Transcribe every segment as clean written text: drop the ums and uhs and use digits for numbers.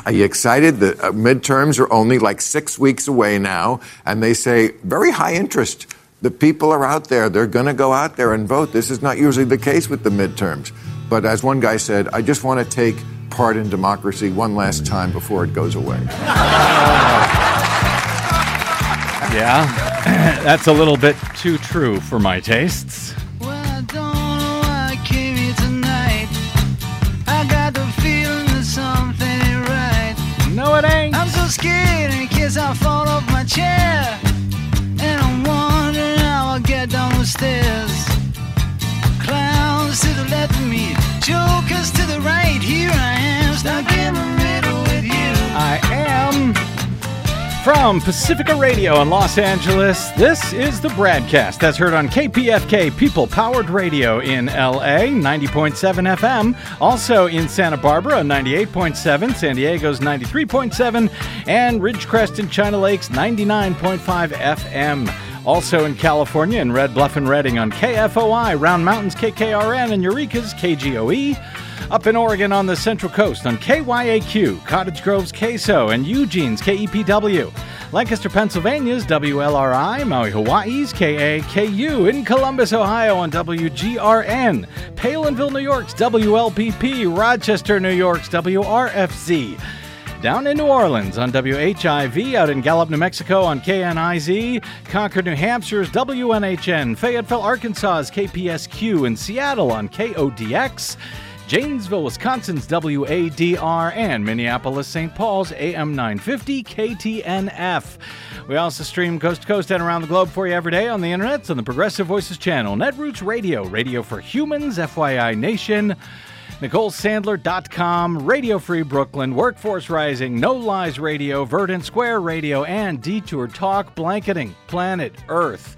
Are you excited? The midterms are only like 6 weeks away now, and they say very high interest. The people are out there. They're going to go out there and vote. This is not usually the case with the midterms. But as one guy said, I just want to take part in democracy one last time before it goes away. Yeah, that's a little bit too true for my tastes. Well, I don't know why I came here tonight. I got the feeling that something ain't right. No, it ain't. I'm so scared in case I fall off my chair. And I'm wondering how I'll get down the stairs. Clowns to the left of me, jokers to the right. Here I am, stuck in the middle with you. I am from Pacifica Radio in Los Angeles. This is the BradCast. That's heard on KPFK, People Powered Radio in LA, 90.7 FM. Also in Santa Barbara, 98.7, San Diego's 93.7, and Ridgecrest and China Lakes, 99.5 FM. Also in California, in Red Bluff and Redding on KFOI, Round Mountains, KKRN, and Eureka's KGOE. Up in Oregon on the Central Coast on KYAQ, Cottage Grove's KSO, and Eugene's KEPW. Lancaster, Pennsylvania's WLRI, Maui, Hawaii's KAKU, in Columbus, Ohio on WGRN, Palinville, New York's WLPP, Rochester, New York's WRFZ. Down in New Orleans on WHIV, out in Gallup, New Mexico on KNIZ, Concord, New Hampshire's WNHN, Fayetteville, Arkansas's KPSQ, in Seattle on KODX, Janesville, Wisconsin's WADR, and Minneapolis, St. Paul's AM 950 KTNF. We also stream coast to coast and around the globe for you every day on the internet on the Progressive Voices channel, Netroots Radio, Radio for Humans, FYI Nation, NicoleSandler.com, Radio Free Brooklyn, Workforce Rising, No Lies Radio, Verdant Square Radio, and Detour Talk, blanketing planet Earth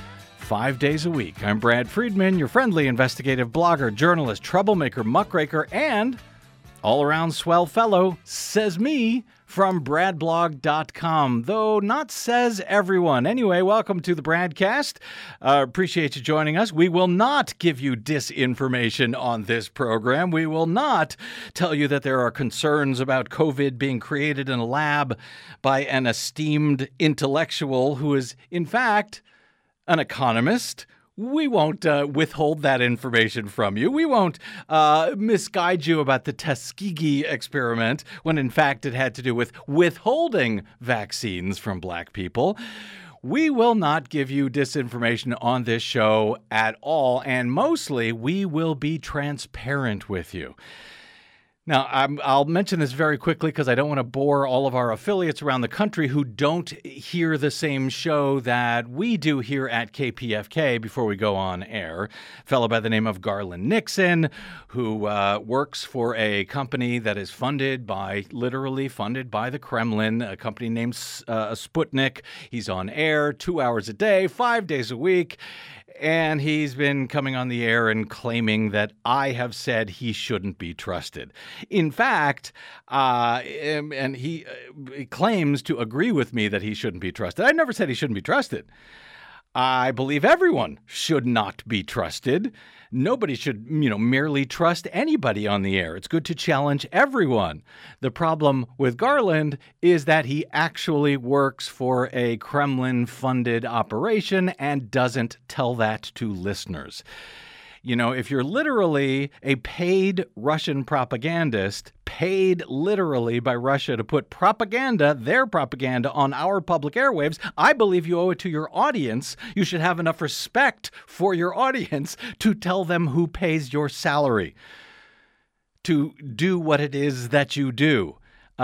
5 days a week. I'm Brad Friedman, your friendly investigative blogger, journalist, troublemaker, muckraker, and all-around swell fellow, says me, from bradblog.com, though not says everyone. Anyway, welcome to the BradCast. Appreciate you joining us. We will not give you disinformation on this program. We will not tell you that there are concerns about COVID being created in a lab by an esteemed intellectual who is, in fact, an economist. We won't withhold that information from you. We won't misguide you about the Tuskegee experiment when, in fact, it had to do with withholding vaccines from black people. We will not give you disinformation on this show at all, and mostly we will be transparent with you. Now, I'll mention this very quickly because I don't want to bore all of our affiliates around the country who don't hear the same show that we do here at KPFK before we go on air. A fellow by the name of Garland Nixon, who works for a company that is literally funded by the Kremlin, a company named Sputnik. He's on air 2 hours a day, 5 days a week. And he's been coming on the air and claiming that I have said he shouldn't be trusted. In fact, and he claims to agree with me that he shouldn't be trusted. I never said he shouldn't be trusted. I believe everyone should not be trusted. Nobody should, merely trust anybody on the air. It's good to challenge everyone. The problem with Garland is that he actually works for a Kremlin-funded operation and doesn't tell that to listeners. If you're literally a paid Russian propagandist, paid literally by Russia to put their propaganda on our public airwaves, I believe you owe it to your audience. You should have enough respect for your audience to tell them who pays your salary to do what it is that you do.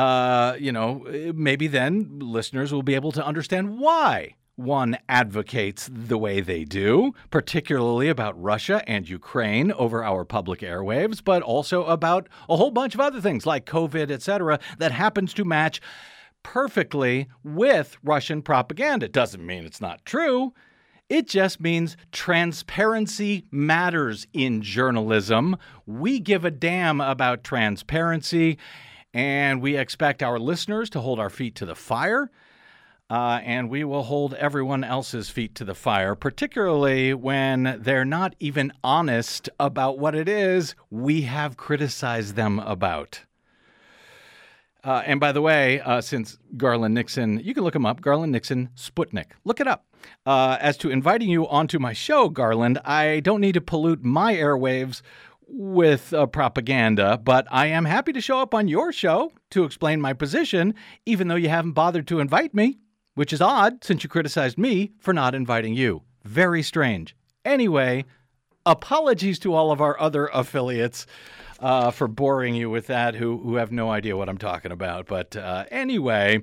Maybe then listeners will be able to understand why one advocates the way they do, particularly about Russia and Ukraine over our public airwaves, but also about a whole bunch of other things like COVID, etc., that happens to match perfectly with Russian propaganda. It doesn't mean it's not true. It just means transparency matters in journalism. We give a damn about transparency, and we expect our listeners to hold our feet to the fire. And we will hold everyone else's feet to the fire, particularly when they're not even honest about what it is we have criticized them about. And by the way, since Garland Nixon, you can look him up, Garland Nixon Sputnik. Look it up. As to inviting you onto my show, Garland, I don't need to pollute my airwaves with propaganda, but I am happy to show up on your show to explain my position, even though you haven't bothered to invite me, which is odd since you criticized me for not inviting you. Very strange. Anyway, apologies to all of our other affiliates for boring you with that who have no idea what I'm talking about. But anyway,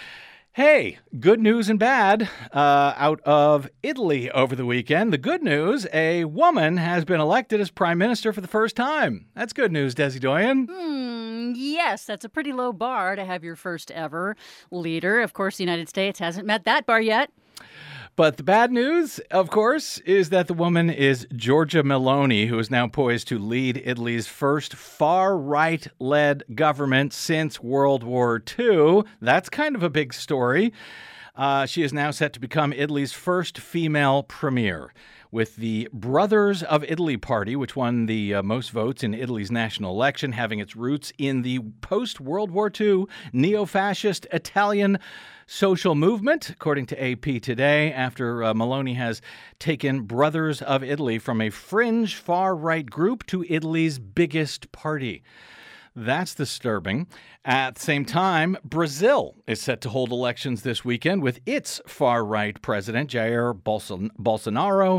hey, good news and bad out of Italy over the weekend. The good news, a woman has been elected as prime minister for the first time. That's good news, Desi Doyen. Yes, that's a pretty low bar to have your first ever leader. Of course, the United States hasn't met that bar yet. But the bad news, of course, is that the woman is Giorgia Meloni, who is now poised to lead Italy's first far-right-led government since World War II. That's kind of a big story. She is now set to become Italy's first female premier, with the Brothers of Italy party, which won the most votes in Italy's national election, having its roots in the post-World War II neo-fascist Italian social movement, according to AP today, after Meloni has taken Brothers of Italy from a fringe far-right group to Italy's biggest party. That's disturbing. At the same time, Brazil is set to hold elections this weekend with its far-right president, Jair Bolsonaro,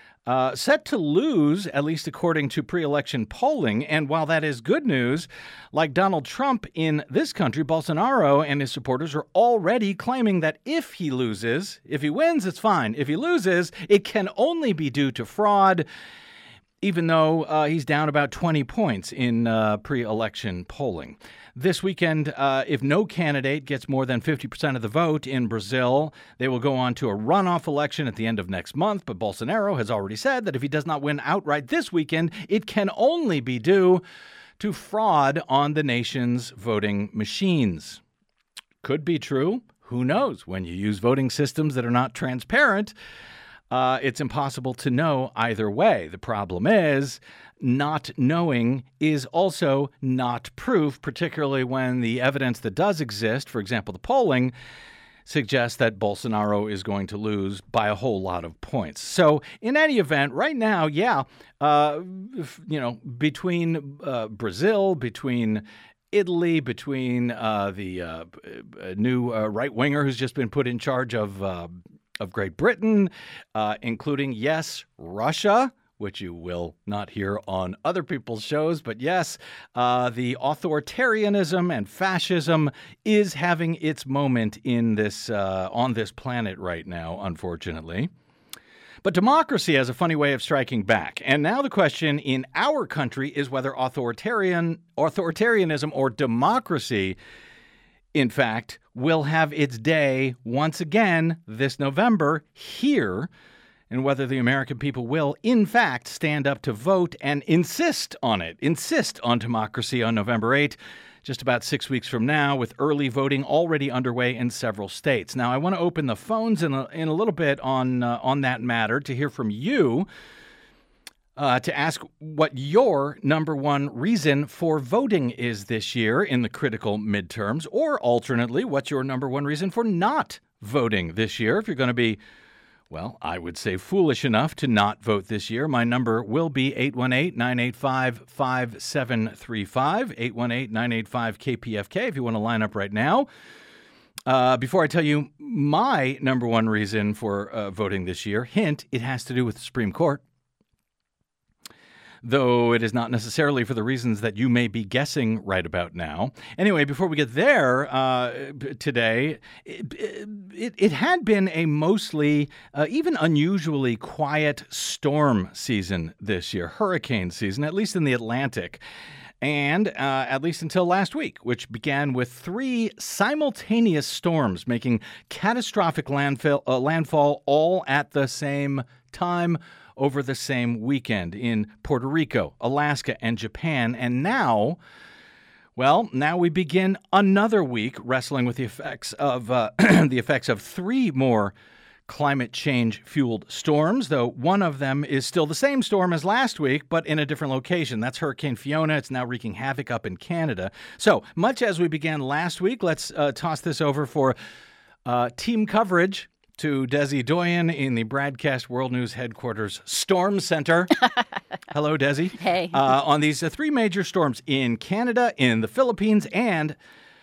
set to lose, at least according to pre-election polling. And while that is good news, like Donald Trump in this country, Bolsonaro and his supporters are already claiming that if he wins, it's fine. If he loses, it can only be due to fraud, even though he's down about 20 points in pre-election polling. This weekend, if no candidate gets more than 50% of the vote in Brazil, they will go on to a runoff election at the end of next month. But Bolsonaro has already said that if he does not win outright this weekend, it can only be due to fraud on the nation's voting machines. Could be true. Who knows? When you use voting systems that are not transparent, it's impossible to know either way. The problem is not knowing is also not proof, particularly when the evidence that does exist, for example, the polling, suggests that Bolsonaro is going to lose by a whole lot of points. So in any event, right now, between Brazil, between Italy, between the new right-winger who's just been put in charge of Great Britain, including, yes, Russia, which you will not hear on other people's shows. But yes, the authoritarianism and fascism is having its moment in this on this planet right now, unfortunately. But democracy has a funny way of striking back. And now the question in our country is whether authoritarianism or democracy, in fact, will have its day once again this November here, and whether the American people will, in fact, stand up to vote and insist on democracy on November 8th, just about 6 weeks from now, with early voting already underway in several states. Now, I want to open the phones in a little bit on that matter to hear from you, to ask what your number one reason for voting is this year in the critical midterms, or alternately, what's your number one reason for not voting this year if you're going to be, well, I would say foolish enough to not vote this year. My number will be 818-985-5735, 818-985-KPFK if you want to line up right now. Before I tell you my number one reason for voting this year, hint, it has to do with the Supreme Court. Though it is not necessarily for the reasons that you may be guessing right about now. Anyway, before we get there today, it had been a mostly, even unusually quiet storm season this year, hurricane season, at least in the Atlantic. And at least until last week, which began with 3 simultaneous storms making catastrophic landfall all at the same time over the same weekend in Puerto Rico, Alaska, and Japan. And now we begin another week wrestling with the effects of 3 more climate change-fueled storms, though one of them is still the same storm as last week, but in a different location. That's Hurricane Fiona. It's now wreaking havoc up in Canada. So, much as we began last week, let's toss this over for team coverage to Desi Doyen in the Broadcast World News Headquarters Storm Center. Hello, Desi. Hey. On these three major storms in Canada, in the Philippines, and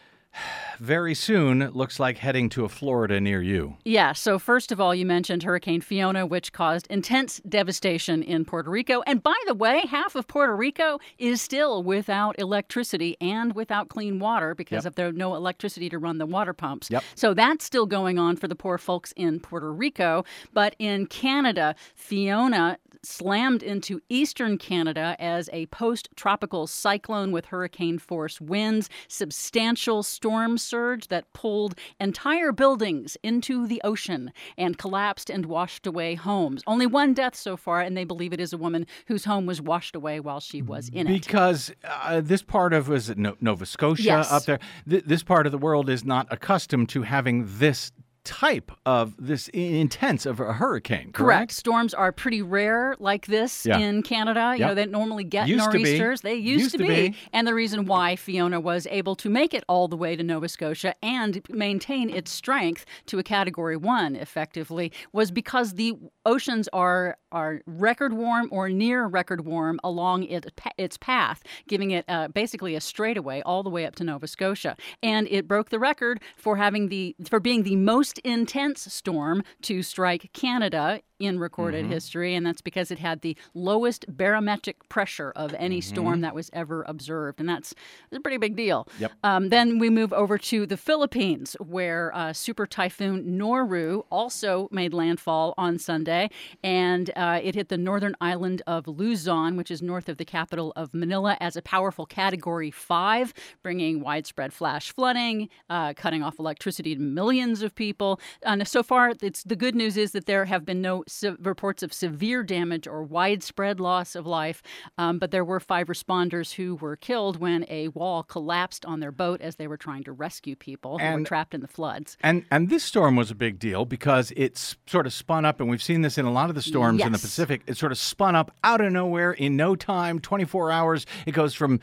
very soon, it looks like heading to a Florida near you. Yeah, so first of all, you mentioned Hurricane Fiona, which caused intense devastation in Puerto Rico. And by the way, half of Puerto Rico is still without electricity and without clean water because of there no electricity to run the water pumps. So that's still going on for the poor folks in Puerto Rico. But in Canada, Fiona slammed into eastern Canada as a post-tropical cyclone with hurricane-force winds, substantial storm surge that pulled entire buildings into the ocean and collapsed and washed away homes. Only one death so far, and they believe it is a woman whose home was washed away while she was in it. Because this part of, was it Nova Scotia up there? This part of the world is not accustomed to having this type of this intense of a hurricane, correct? Storms are pretty rare like this in Canada. You know, they normally get nor'easters. They used to be. And the reason why Fiona was able to make it all the way to Nova Scotia and maintain its strength to a Category 1 effectively was because the oceans are record warm or near record warm along its path, giving it basically a straightaway all the way up to Nova Scotia. And it broke the record for being the most intense storm to strike Canada in recorded history, and that's because it had the lowest barometric pressure of any storm that was ever observed, and that's a pretty big deal. Then we move over to the Philippines, where Super Typhoon Noru also made landfall on Sunday, and it hit the northern island of Luzon, which is north of the capital of Manila, as a powerful Category 5, bringing widespread flash flooding, cutting off electricity to millions of people. And so far, the good news is that there have been no reports of severe damage or widespread loss of life, but there were 5 responders who were killed when a wall collapsed on their boat as they were trying to rescue people who were trapped in the floods. And this storm was a big deal because it's sort of spun up, and we've seen this in a lot of the storms in the Pacific. It sort of spun up out of nowhere in no time, 24 hours. It goes from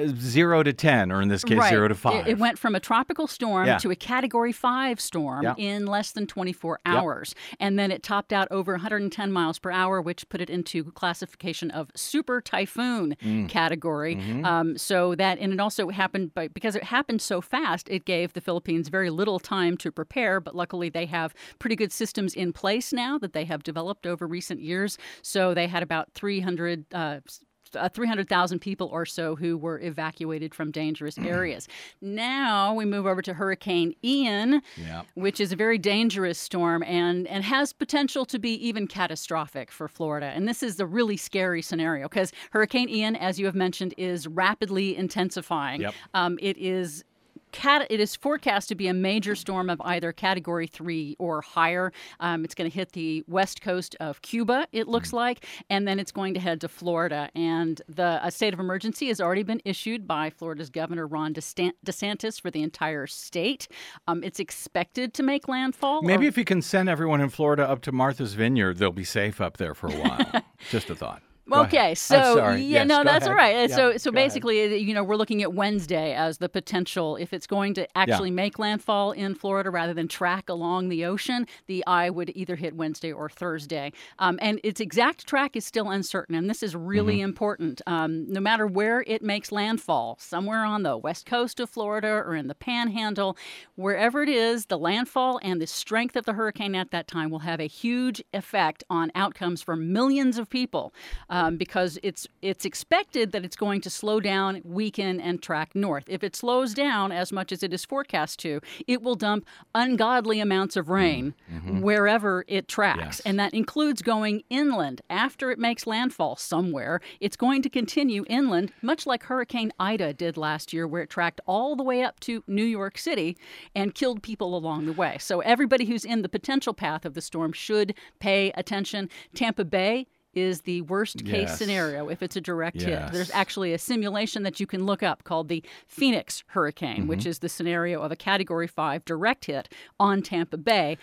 0 to 10, or in this case, 0 to 5. It went from a tropical storm to a Category 5 storm in less than 24 hours. And then it topped out over 110 miles per hour, which put it into classification of super typhoon category. So that, and it also happened because it happened so fast, it gave the Philippines very little time to prepare. But luckily, they have pretty good systems in place now that they have developed over recent years. So they had about 300,000 people or so who were evacuated from dangerous areas. Now we move over to Hurricane Ian, which is a very dangerous storm and has potential to be even catastrophic for Florida. And this is the really scary scenario because Hurricane Ian, as you have mentioned, is rapidly intensifying. It is forecast to be a major storm of either Category 3 or higher. It's going to hit the west coast of Cuba, it looks like, and then it's going to head to Florida. And a state of emergency has already been issued by Florida's Governor Ron DeSantis for the entire state. It's expected to make landfall. Maybe if you can send everyone in Florida up to Martha's Vineyard, they'll be safe up there for a while. Just a thought. Okay, so that's all right. Yeah, so basically, we're looking at Wednesday as the potential. If it's going to actually make landfall in Florida rather than track along the ocean, the eye would either hit Wednesday or Thursday. And its exact track is still uncertain, and this is really important. No matter where it makes landfall, somewhere on the west coast of Florida or in the Panhandle, wherever it is, the landfall and the strength of the hurricane at that time will have a huge effect on outcomes for millions of people. Because it's expected that it's going to slow down, weaken, and track north. If it slows down as much as it is forecast to, it will dump ungodly amounts of rain wherever it tracks. And that includes going inland. After it makes landfall somewhere, it's going to continue inland, much like Hurricane Ida did last year, where it tracked all the way up to New York City and killed people along the way. So everybody who's in the potential path of the storm should pay attention. Tampa Bay is the worst case scenario if it's a direct hit. There's actually a simulation that you can look up called the Phoenix Hurricane, which is the scenario of a Category 5 direct hit on Tampa Bay.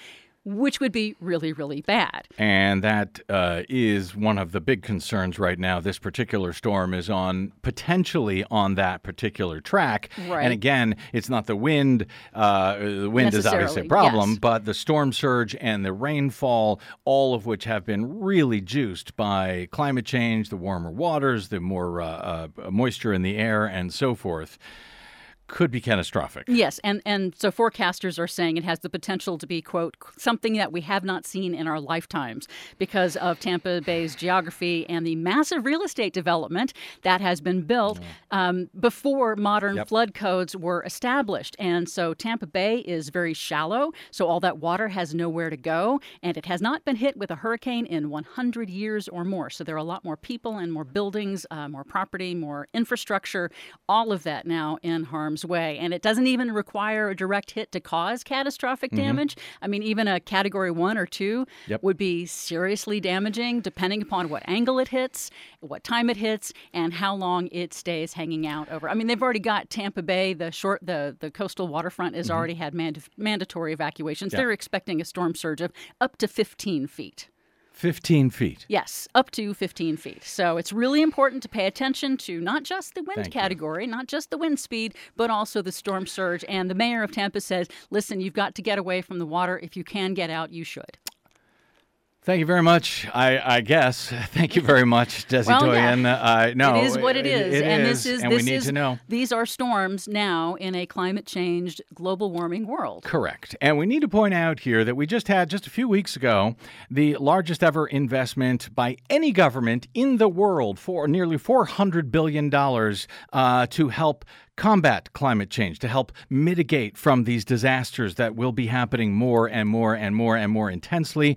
which would be really, really bad. And that is one of the big concerns right now. This particular storm is potentially on that particular track. Right. And again, it's not the wind. The wind is obviously a problem, yes. But the storm surge and the rainfall, all of which have been really juiced by climate change, the warmer waters, the more moisture in the air, and so forth, could be catastrophic. Yes, and so forecasters are saying it has the potential to be, quote, something that we have not seen in our lifetimes because of Tampa Bay's geography and the massive real estate development that has been built before modern flood codes were established. And so Tampa Bay is very shallow, so all that water has nowhere to go, and it has not been hit with a hurricane in 100 years or more. So there are a lot more people and more buildings, more property, more infrastructure, all of that now in harm's way. And it doesn't even require a direct hit to cause catastrophic damage. I mean, even a Category 1 or 2 would be seriously damaging depending upon what angle it hits, what time it hits, and how long it stays hanging out over. I mean, they've already got Tampa Bay, the coastal waterfront has already had mandatory evacuations. They're expecting a storm surge of up to 15 feet. 15 feet. Yes, up to 15 feet. So it's really important to pay attention to not just the wind category, not just the wind speed, but also the storm surge. And the mayor of Tampa says, listen, you've got to get away from the water. If you can get out, you should. Thank you very much, I guess. Thank you very much, Desi Doyen. No, it is what it is. We need to know. These are storms now in a climate-changed, global warming world. Correct. And we need to point out here that we just had, just a few weeks ago, the largest ever investment by any government in the world for nearly $400 billion to help combat climate change, to help mitigate from these disasters that will be happening more and more and more and more intensely.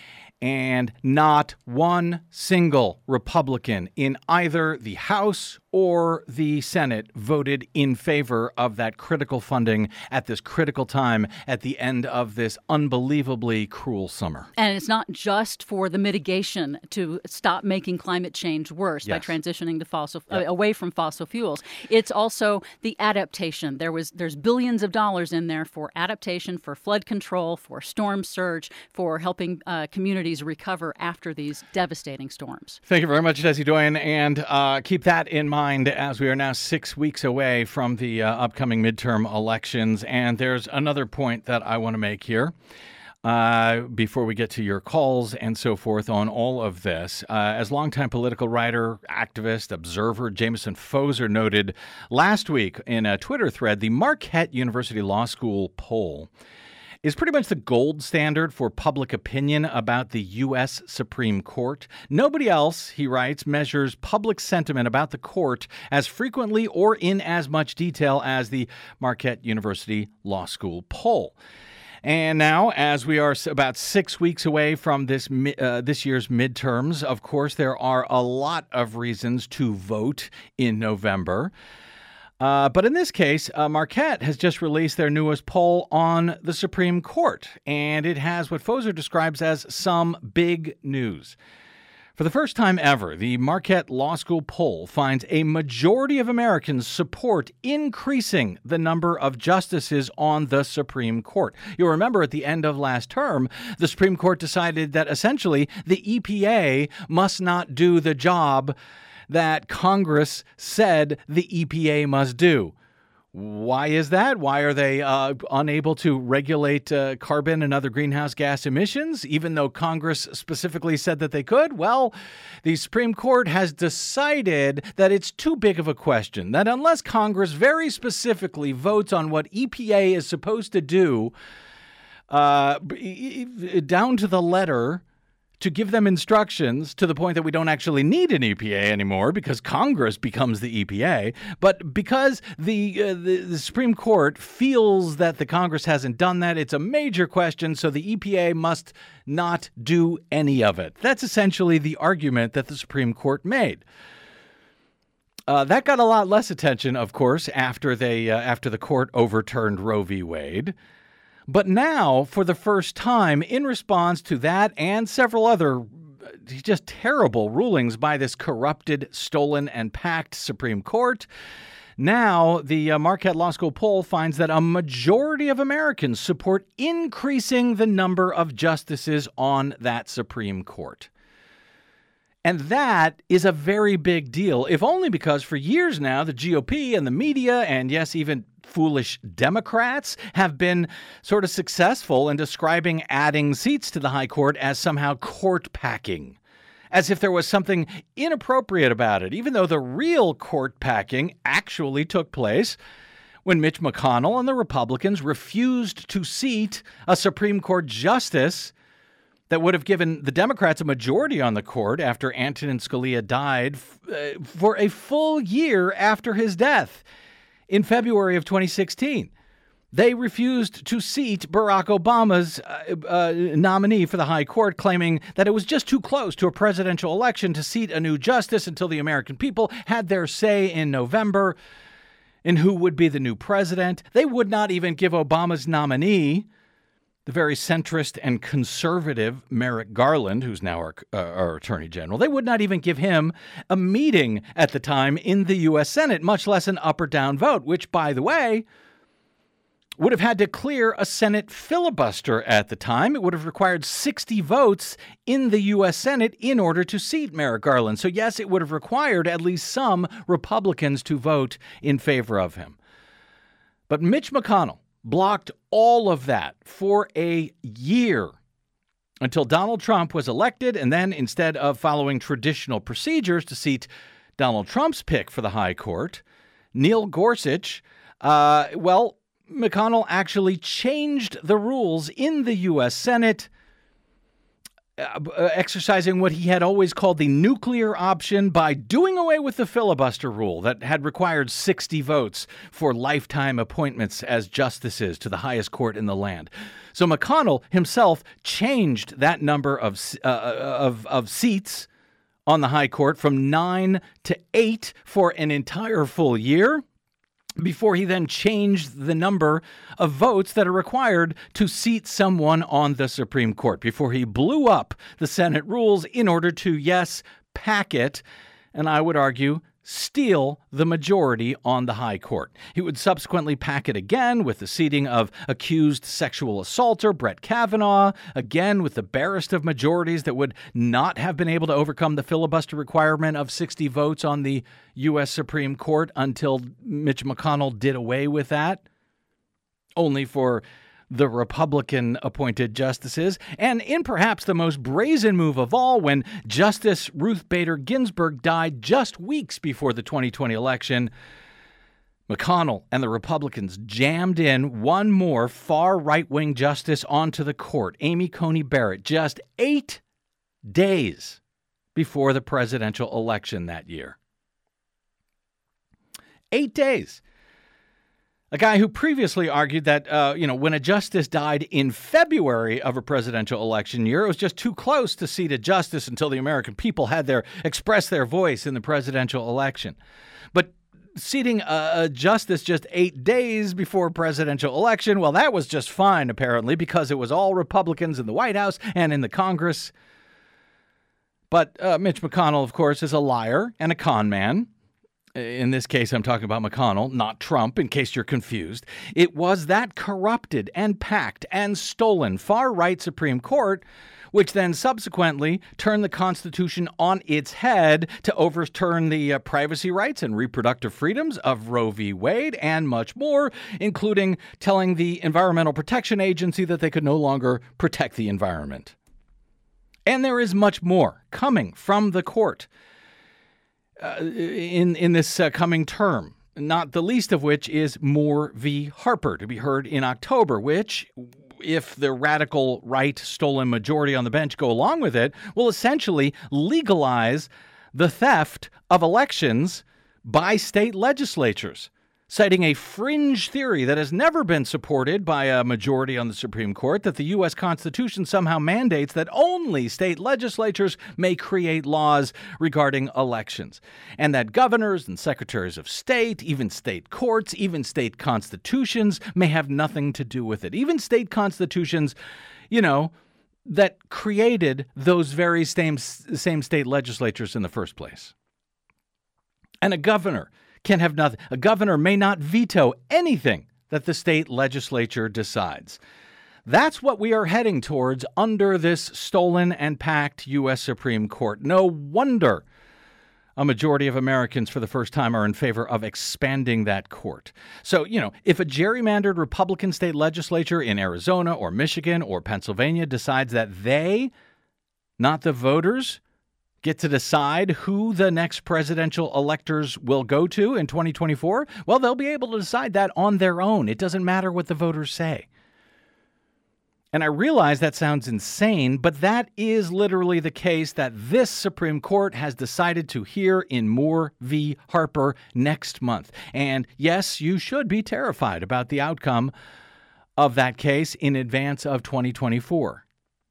And not one single Republican in either the House or the Senate voted in favor of that critical funding at this critical time at the end of this unbelievably cruel summer. And it's not just for the mitigation to stop making climate change worse by transitioning to away from fossil fuels. It's also the adaptation. There's billions of dollars in there for adaptation, for flood control, for storm surge, for helping communities recover after these devastating storms. Thank you very much, Desi Doyen, and keep that in mind as we are now 6 weeks away from the upcoming midterm elections. And there's another point that I want to make here before we get to your calls and so forth on all of this. As longtime political writer, activist, observer Jameson Foser noted last week in a Twitter thread, the Marquette University Law School poll is pretty much the gold standard for public opinion about the U.S. Supreme Court. Nobody else, he writes, measures public sentiment about the court as frequently or in as much detail as the Marquette University Law School poll. And now, as we are about 6 weeks away from this year's midterms, of course, there are a lot of reasons to vote in November. But in this case, Marquette has just released their newest poll on the Supreme Court, and it has what Foser describes as some big news. For the first time ever, the Marquette Law School poll finds a majority of Americans support increasing the number of justices on the Supreme Court. You'll remember at the end of last term, the Supreme Court decided that essentially the EPA must not do the job that Congress said the EPA must do. Why is that? Why are they unable to regulate carbon and other greenhouse gas emissions, even though Congress specifically said that they could? Well, the Supreme Court has decided that it's too big of a question, that unless Congress very specifically votes on what EPA is supposed to do, down to the letter, to give them instructions to the point that we don't actually need an EPA anymore because Congress becomes the EPA. But because the Supreme Court feels that the Congress hasn't done that, it's a major question, so the EPA must not do any of it. That's essentially the argument that the Supreme Court made. That got a lot less attention, of course, after the court overturned Roe v. Wade. But now, for the first time, in response to that and several other just terrible rulings by this corrupted, stolen, and packed Supreme Court, Now, the Marquette Law School poll finds that a majority of Americans support increasing the number of justices on that Supreme Court. And that is a very big deal, if only because for years now, the GOP and the media, and yes, even foolish Democrats, have been sort of successful in describing adding seats to the high court as somehow court packing, as if there was something inappropriate about it, even though the real court packing actually took place when Mitch McConnell and the Republicans refused to seat a Supreme Court justice that would have given the Democrats a majority on the court after Antonin Scalia died for a full year after his death in February of 2016. They refused to seat Barack Obama's nominee for the high court, claiming that it was just too close to a presidential election to seat a new justice until the American people had their say in November in who would be the new president. They would not even give Obama's nominee, the very centrist and conservative Merrick Garland, who's now our Attorney General, they would not even give him a meeting at the time in the U.S. Senate, much less an up or down vote, which, by the way, would have had to clear a Senate filibuster at the time. It would have required 60 votes in the U.S. Senate in order to seat Merrick Garland. So, yes, it would have required at least some Republicans to vote in favor of him. But Mitch McConnell blocked all of that for a year until Donald Trump was elected. And then instead of following traditional procedures to seat Donald Trump's pick for the high court, Neil Gorsuch, McConnell actually changed the rules in the U.S. Senate, exercising what he had always called the nuclear option by doing away with the filibuster rule that had required 60 votes for lifetime appointments as justices to the highest court in the land. So McConnell himself changed that number of seats on the high court from 9 to 8 for an entire full year, before he then changed the number of votes that are required to seat someone on the Supreme Court, before he blew up the Senate rules in order to, yes, pack it, and I would argue, steal the majority on the high court. He would subsequently pack it again with the seating of accused sexual assaulter Brett Kavanaugh, again with the barest of majorities that would not have been able to overcome the filibuster requirement of 60 votes on the U.S. Supreme Court until Mitch McConnell did away with that, only for the Republican-appointed justices, and in perhaps the most brazen move of all, when Justice Ruth Bader Ginsburg died just weeks before the 2020 election, McConnell and the Republicans jammed in one more far right-wing justice onto the court, Amy Coney Barrett, just 8 days before the presidential election that year. 8 days. A guy who previously argued that, when a justice died in February of a presidential election year, it was just too close to seat a justice until the American people had expressed their voice in the presidential election. But seating a justice just 8 days before a presidential election, well, that was just fine, apparently, because it was all Republicans in the White House and in the Congress. But Mitch McConnell, of course, is a liar and a con man. In this case, I'm talking about McConnell, not Trump, in case you're confused. It was that corrupted and packed and stolen far-right Supreme Court which then subsequently turned the Constitution on its head to overturn the privacy rights and reproductive freedoms of Roe v. Wade and much more, including telling the Environmental Protection Agency that they could no longer protect the environment. And there is much more coming from the court in this coming term, not the least of which is Moore v. Harper, to be heard in October, which, if the radical right stolen majority on the bench go along with it, will essentially legalize the theft of elections by state legislatures, citing a fringe theory that has never been supported by a majority on the Supreme Court, that the U.S. Constitution somehow mandates that only state legislatures may create laws regarding elections, and that governors and secretaries of state, even state courts, even state constitutions may have nothing to do with it. Even state constitutions, that created those very same state legislatures in the first place. And a governor can have nothing. A governor may not veto anything that the state legislature decides. That's what we are heading towards under this stolen and packed U.S. Supreme Court. No wonder a majority of Americans for the first time are in favor of expanding that court. So, if a gerrymandered Republican state legislature in Arizona or Michigan or Pennsylvania decides that they, not the voters, get to decide who the next presidential electors will go to in 2024, well, they'll be able to decide that on their own. It doesn't matter what the voters say. And I realize that sounds insane, but that is literally the case that this Supreme Court has decided to hear in Moore v. Harper next month. And yes, you should be terrified about the outcome of that case in advance of 2024.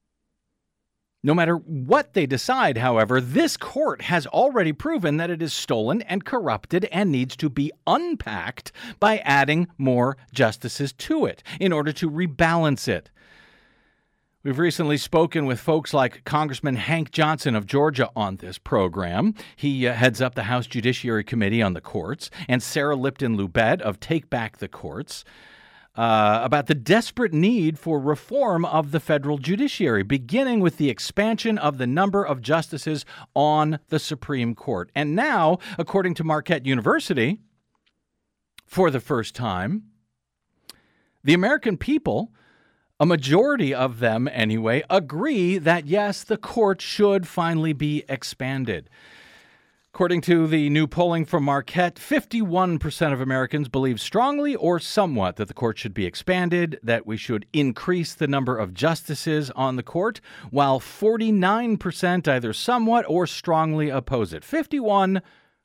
No matter what they decide, however, this court has already proven that it is stolen and corrupted and needs to be unpacked by adding more justices to it in order to rebalance it. We've recently spoken with folks like Congressman Hank Johnson of Georgia on this program. He heads up the House Judiciary Committee on the courts, and Sarah Lipton-Lubet of Take Back the Courts about the desperate need for reform of the federal judiciary, beginning with the expansion of the number of justices on the Supreme Court. And now, according to Marquette University, for the first time, the American people, a majority of them anyway, agree that, yes, the court should finally be expanded. According to the new polling from Marquette, 51% of Americans believe strongly or somewhat that the court should be expanded, that we should increase the number of justices on the court, while 49% either somewhat or strongly oppose it. 51-49.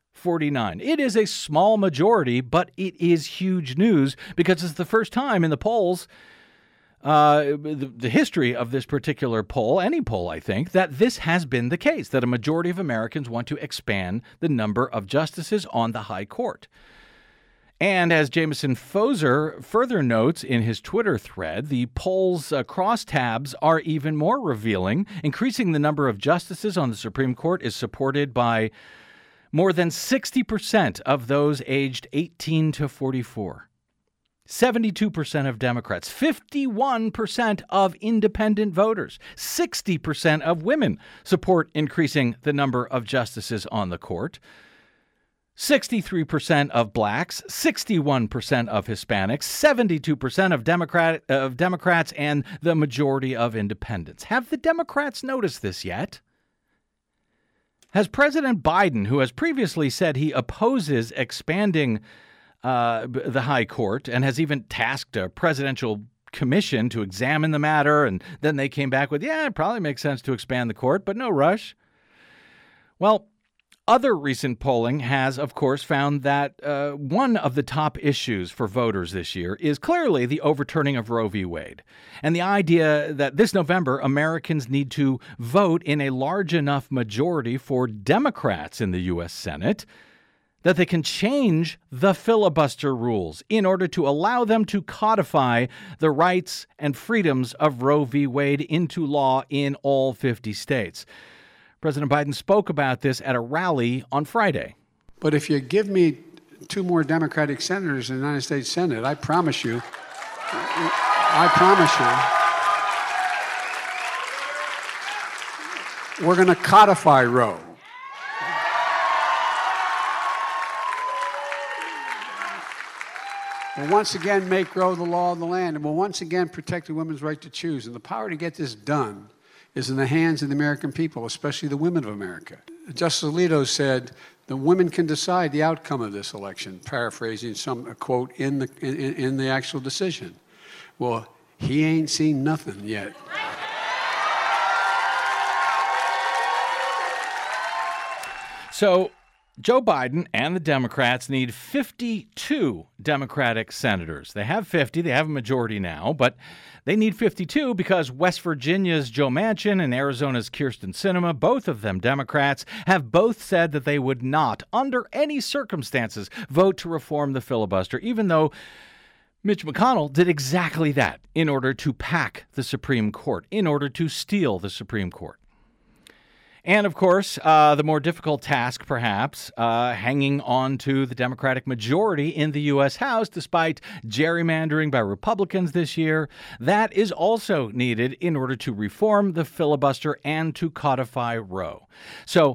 It is a small majority, but it is huge news because it's the first time in the polls, the history of this particular poll, any poll, I think, that this has been the case, that a majority of Americans want to expand the number of justices on the high court. And as Jameson Foser further notes in his Twitter thread, the poll's crosstabs are even more revealing. Increasing the number of justices on the Supreme Court is supported by more than 60% of those aged 18 to 44. 72% of Democrats, 51% of independent voters, 60% of women support increasing the number of justices on the court, 63% of blacks, 61% of Hispanics, 72% of Democrats, and the majority of independents. Have the Democrats noticed this yet? Has President Biden, who has previously said he opposes expanding the high court and has even tasked a presidential commission to examine the matter, and then they came back with, it probably makes sense to expand the court, but no rush. Well, other recent polling has, of course, found that one of the top issues for voters this year is clearly the overturning of Roe v. Wade, and the idea that this November Americans need to vote in a large enough majority for Democrats in the U.S. Senate that they can change the filibuster rules in order to allow them to codify the rights and freedoms of Roe v. Wade into law in all 50 states. President Biden spoke about this at a rally on Friday. But if you give me 2 more Democratic senators in the United States Senate, I promise you, we're going to codify Roe. We'll once again make Roe the law of the land, and we'll once again protect the women's right to choose. And the power to get this done is in the hands of the American people, especially the women of America. Justice Alito said the women can decide the outcome of this election, paraphrasing a quote in the actual decision. Well, he ain't seen nothing yet. So Joe Biden and the Democrats need 52 Democratic senators. They have 50. They have a majority now, but they need 52 because West Virginia's Joe Manchin and Arizona's Kyrsten Sinema, both of them Democrats, have both said that they would not, under any circumstances, vote to reform the filibuster, even though Mitch McConnell did exactly that in order to pack the Supreme Court, in order to steal the Supreme Court. And, of course, the more difficult task, perhaps, hanging on to the Democratic majority in the U.S. House, despite gerrymandering by Republicans this year. That is also needed in order to reform the filibuster and to codify Roe. So,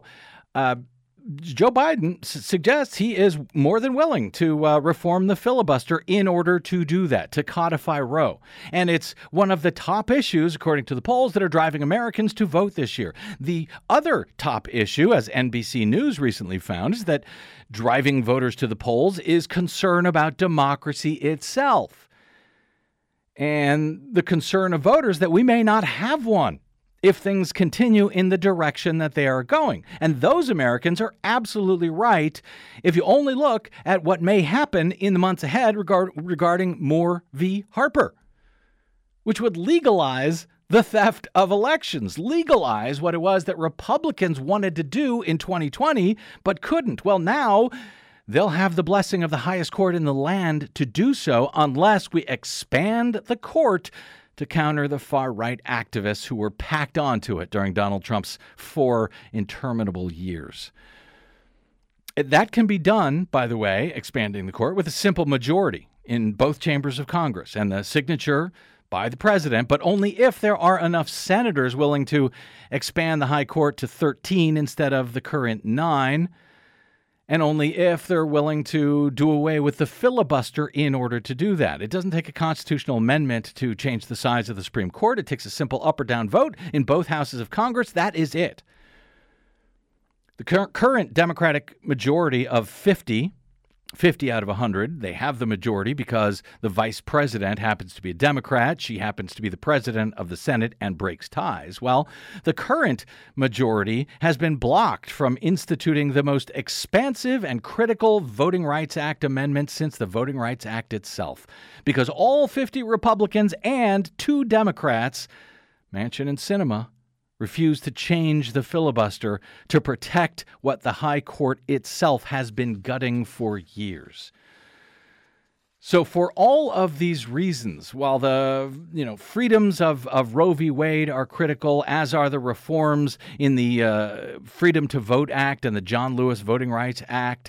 Joe Biden suggests he is more than willing to reform the filibuster in order to do that, to codify Roe. And it's one of the top issues, according to the polls, that are driving Americans to vote this year. The other top issue, as NBC News recently found, is that driving voters to the polls is concern about democracy itself. And the concern of voters that we may not have one if things continue in the direction that they are going. And those Americans are absolutely right if you only look at what may happen in the months ahead regarding Moore v. Harper, which would legalize the theft of elections, legalize what it was that Republicans wanted to do in 2020 but couldn't. Well, now they'll have the blessing of the highest court in the land to do so unless we expand the court to counter the far-right activists who were packed onto it during Donald Trump's 4 interminable years. That can be done, by the way, expanding the court, with a simple majority in both chambers of Congress and the signature by the president, but only if there are enough senators willing to expand the high court to 13 instead of the current 9. And only if they're willing to do away with the filibuster in order to do that. It doesn't take a constitutional amendment to change the size of the Supreme Court. It takes a simple up or down vote in both houses of Congress. That is it. The current Democratic majority of 50 out of 100, they have the majority because the vice president happens to be a Democrat. She happens to be the president of the Senate and breaks ties. Well, the current majority has been blocked from instituting the most expansive and critical Voting Rights Act amendment since the Voting Rights Act itself, because all 50 Republicans and 2 Democrats, Manchin and Sinema, refused to change the filibuster to protect what the high court itself has been gutting for years. So for all of these reasons, while the freedoms of Roe v. Wade are critical, as are the reforms in the Freedom to Vote Act and the John Lewis Voting Rights Act,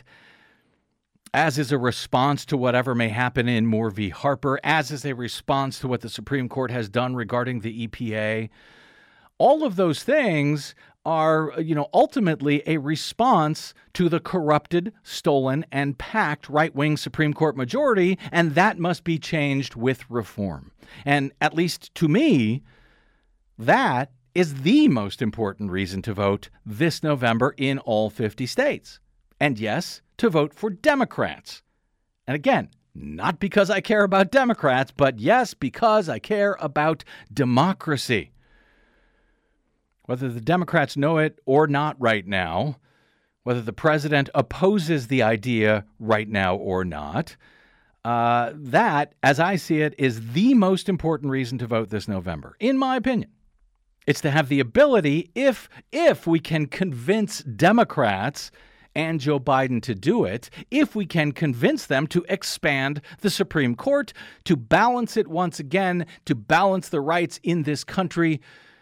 as is a response to whatever may happen in Moore v. Harper, as is a response to what the Supreme Court has done regarding the EPA, all of those things are, ultimately a response to the corrupted, stolen, and packed right-wing Supreme Court majority, and that must be changed with reform. And at least to me, that is the most important reason to vote this November in all 50 states. And yes, to vote for Democrats. And again, not because I care about Democrats, but yes, because I care about democracy. Whether the Democrats know it or not right now, whether the president opposes the idea right now or not, that, as I see it, is the most important reason to vote this November, in my opinion. It's to have the ability, if we can convince Democrats and Joe Biden to do it, if we can convince them to expand the Supreme Court, to balance it once again, to balance the rights in this country,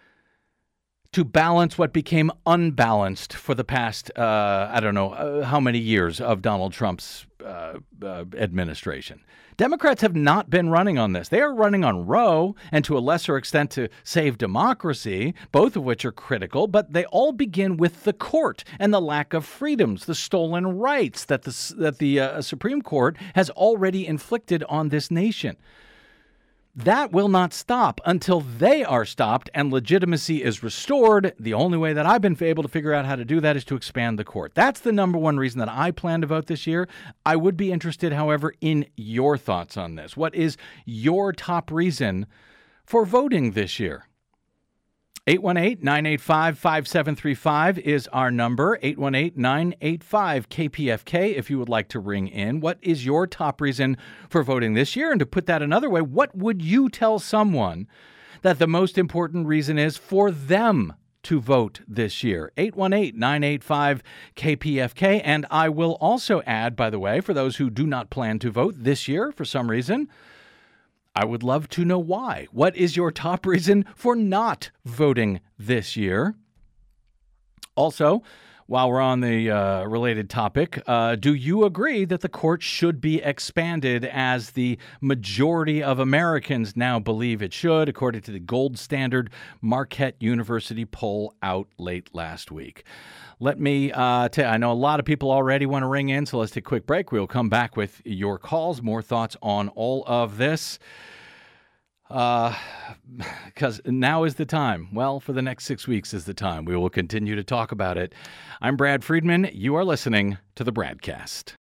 to balance what became unbalanced for the past, how many years of Donald Trump's administration. Democrats have not been running on this. They are running on Roe and to a lesser extent to save democracy, both of which are critical, but they all begin with the court and the lack of freedoms, the stolen rights that the Supreme Court has already inflicted on this nation. That will not stop until they are stopped and legitimacy is restored. The only way that I've been able to figure out how to do that is to expand the court. That's the number one reason that I plan to vote this year. I would be interested, however, in your thoughts on this. What is your top reason for voting this year? 818-985-5735 is our number, 818-985-KPFK if you would like to ring in. What is your top reason for voting this year? And to put that another way, what would you tell someone that the most important reason is for them to vote this year? 818-985-KPFK. And I will also add, by the way, for those who do not plan to vote this year for some reason, I would love to know why. What is your top reason for not voting this year? Also, while we're on the related topic, do you agree that the court should be expanded as the majority of Americans now believe it should, according to the gold standard Marquette University poll out late last week? Let me tell you, I know a lot of people already want to ring in, so let's take a quick break. We'll come back with your calls, more thoughts on all of this. Because now is the time. Well, for the next 6 weeks is the time. We will continue to talk about it. I'm Brad Friedman. You are listening to the Bradcast.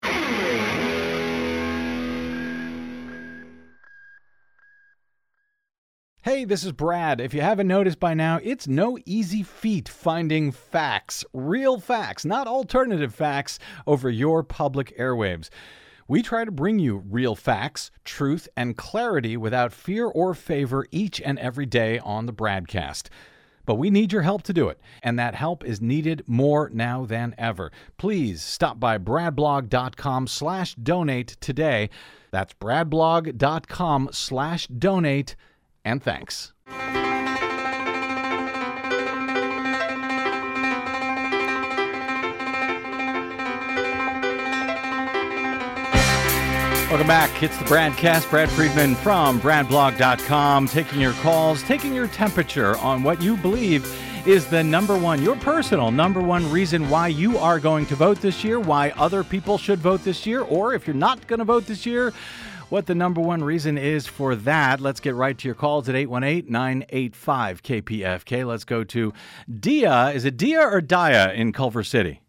Hey, this is Brad. If you haven't noticed by now, it's no easy feat finding facts, real facts, not alternative facts, over your public airwaves. We try to bring you real facts, truth, and clarity without fear or favor each and every day on the Bradcast. But we need your help to do it, and that help is needed more now than ever. Please stop by bradblog.com/donate today. That's bradblog.com/donate, and thanks. Welcome back. It's the Bradcast. Brad Friedman from bradblog.com, taking your calls, taking your temperature on what you believe is the your personal number one reason why you are going to vote this year, why other people should vote this year, or if you're not going to vote this year, what the number one reason is for that. Let's get right to your calls at 818-985-KPFK. Let's go to Dia. Is it Dia or Dia in Culver City?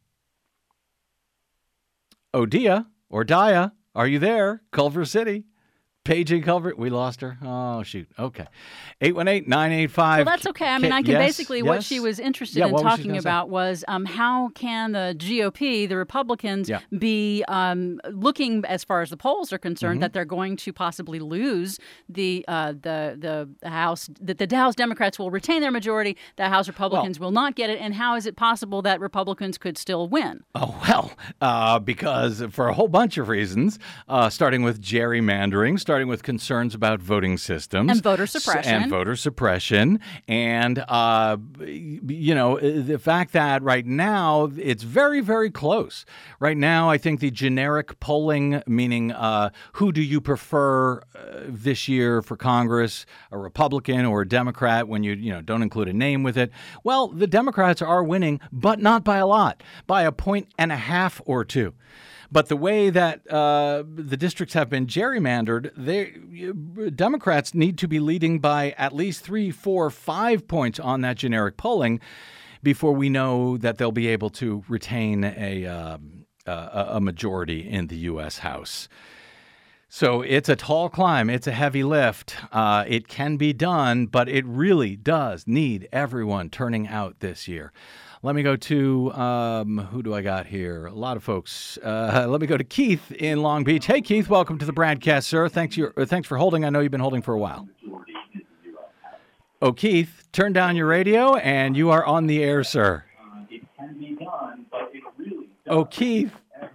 Oh, Dia or Dia. Are you there? Culver City. Paige in Culver. We lost her. Oh, shoot. Okay. 818-985. Well, that's okay. I mean, I can basically, what she was interested in talking about was how can the GOP, the Republicans, be looking, as far as the polls are concerned, that they're going to possibly lose the House, that the House Democrats will retain their majority, the House Republicans will not get it, and how is it possible that Republicans could still win? Oh, well, because for a whole bunch of reasons, starting with gerrymandering, starting with concerns about voting systems. And voter suppression. And, the fact that right now it's very, very close. Right now, I think the generic polling, meaning who do you prefer this year for Congress, a Republican or a Democrat, when you don't include a name with it. Well, the Democrats are winning, but not by a lot, by 1.5 points or 2. But the way that the districts have been gerrymandered, Democrats need to be leading by at least 3, 4, 5 points on that generic polling before we know that they'll be able to retain a majority in the U.S. House. So it's a tall climb. It's a heavy lift. It can be done, but it really does need everyone turning out this year. Let me go to, who do I got here? A lot of folks. Let me go to Keith in Long Beach. Hey, Keith, welcome to the Bradcast, sir. Thanks for holding. I know you've been holding for a while. Oh, Keith, turn down your radio, and you are on the air, sir. It can be done, but it really does. Oh, Keith.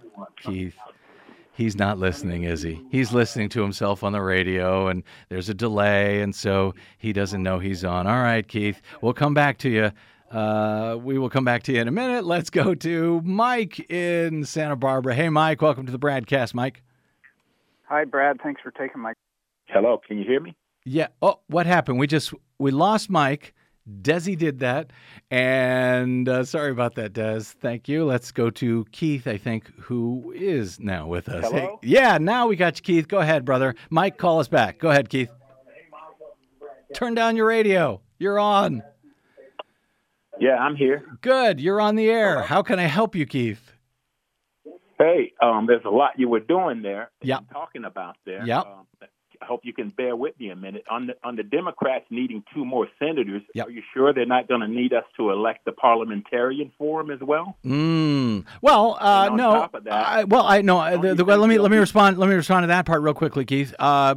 He's not listening, is he? He's listening to himself on the radio, and there's a delay, and so he doesn't know he's on. All right, Keith, we'll come back to you. We will come back to you in a minute. Let's go to Mike in Santa Barbara. Hey, Mike, welcome to the Bradcast, Mike. Hi, Brad. Thanks for taking my... Hello, can you hear me? Yeah. Oh, what happened? We lost Mike. Desi did that. And sorry about that, Des. Thank you. Let's go to Keith, I think, who is now with us. Hello? Hey, yeah, now we got you, Keith. Go ahead, brother. Mike, call us back. Go ahead, Keith. Turn down your radio. You're on. Yeah, I'm here. Good. You're on the air. How can I help you, Keith? Hey, there's a lot you were doing there. Yep. Talking about there. Yep. I hope you can bear with me a minute. On the Democrats needing 2 more senators, yep. Are you sure they're not going to need us to elect the parliamentarian forum as well? Well, no. Top of that, I know. Let me respond. Let me respond to that part real quickly, Keith.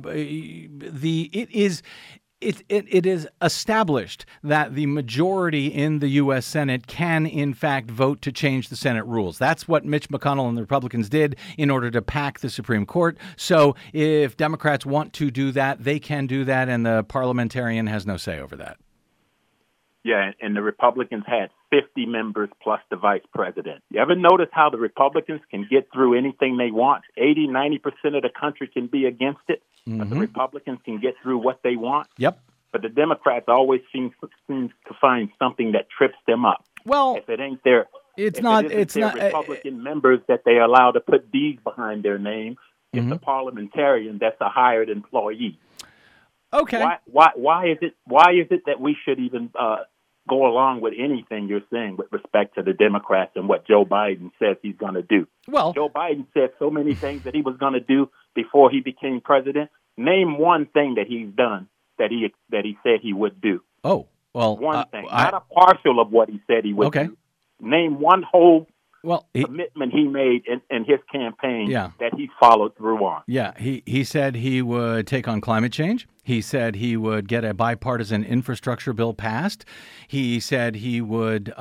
It is established that the majority in the U.S. Senate can, in fact, vote to change the Senate rules. That's what Mitch McConnell and the Republicans did in order to pack the Supreme Court. So if Democrats want to do that, they can do that, and the parliamentarian has no say over that. Yeah, and the Republicans had 50 members plus the vice president. You ever notice how the Republicans can get through anything they want? 80-90% of the country can be against it, but the Republicans can get through what they want. Yep. But the Democrats always seem to find something that trips them up. Well, if it ain't their, it's not Republican members that they allow to put D's behind their name. It's a parliamentarian that's a hired employee. Okay. Why is it that we should even go along with anything you're saying with respect to the Democrats and what Joe Biden says he's going to do? Well, Joe Biden said so many things that he was going to do before he became president. Name one thing that he's done that he said he would do. Oh, well, one thing, not a partial of what he said he would do. Name one whole commitment he made in his campaign that he followed through on. Yeah, he said he would take on climate change. He said he would get a bipartisan infrastructure bill passed. He said he would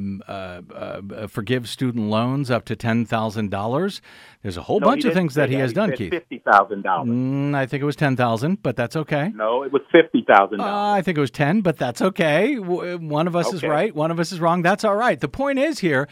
forgive student loans up to $10,000. There's a whole bunch of things that he has done, Keith. $50,000. I think it was $10,000, but that's okay. No, it was $50,000. I think it was 10, but that's okay. One of us is right. One of us is wrong. That's all right. The point is here,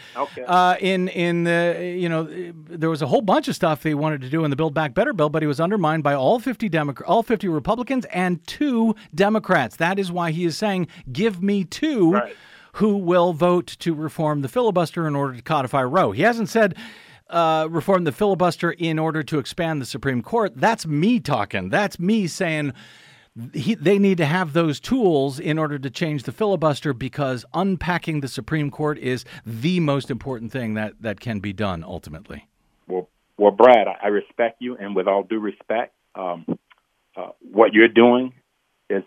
in the there was a whole bunch of stuff he wanted to do in the Build Back Better bill, but he was undermined by all 50 Republicans and 2 Democrats. That is why he is saying, give me 2 who will vote to reform the filibuster in order to codify Roe. He hasn't said reform the filibuster in order to expand the Supreme Court. That's me talking. That's me saying they need to have those tools in order to change the filibuster, because unpacking the Supreme Court is the most important thing that can be done ultimately. Well, Brad, I respect you, and with all due respect, what you're doing is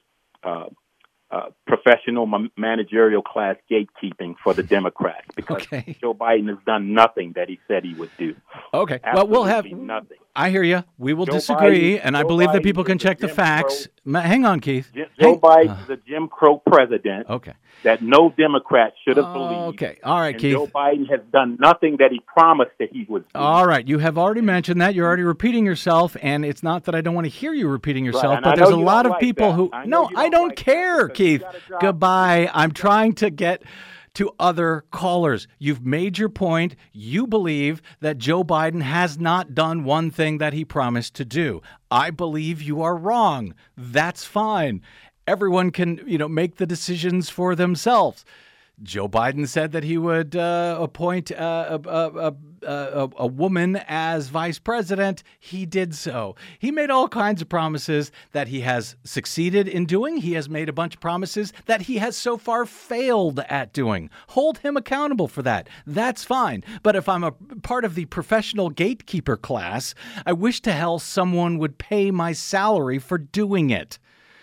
professional managerial class gatekeeping for the Democrats, because Joe Biden has done nothing that he said he would do. Okay. Absolutely well, we'll have nothing. I hear you. We will disagree, and I believe that people can check the facts. Hang on, Keith. Joe Biden is a Jim Crow president that no Democrat should have believed. Okay. All right, and Keith. Joe Biden has done nothing that he promised that he would do. All right. You have already mentioned that. You're already repeating yourself, and it's not that I don't want to hear you repeating yourself, but there's a lot of people who... No, I don't care, Keith. Goodbye. I'm trying to get to other callers. You've made your point. You believe that Joe Biden has not done one thing that he promised to do. I believe you are wrong. That's fine. Everyone can, make the decisions for themselves. Joe Biden said that he would appoint a woman as vice president. He did so. He made all kinds of promises that he has succeeded in doing. He has made a bunch of promises that he has so far failed at doing. Hold him accountable for that. That's fine. But if I'm a part of the professional gatekeeper class, I wish to hell someone would pay my salary for doing it.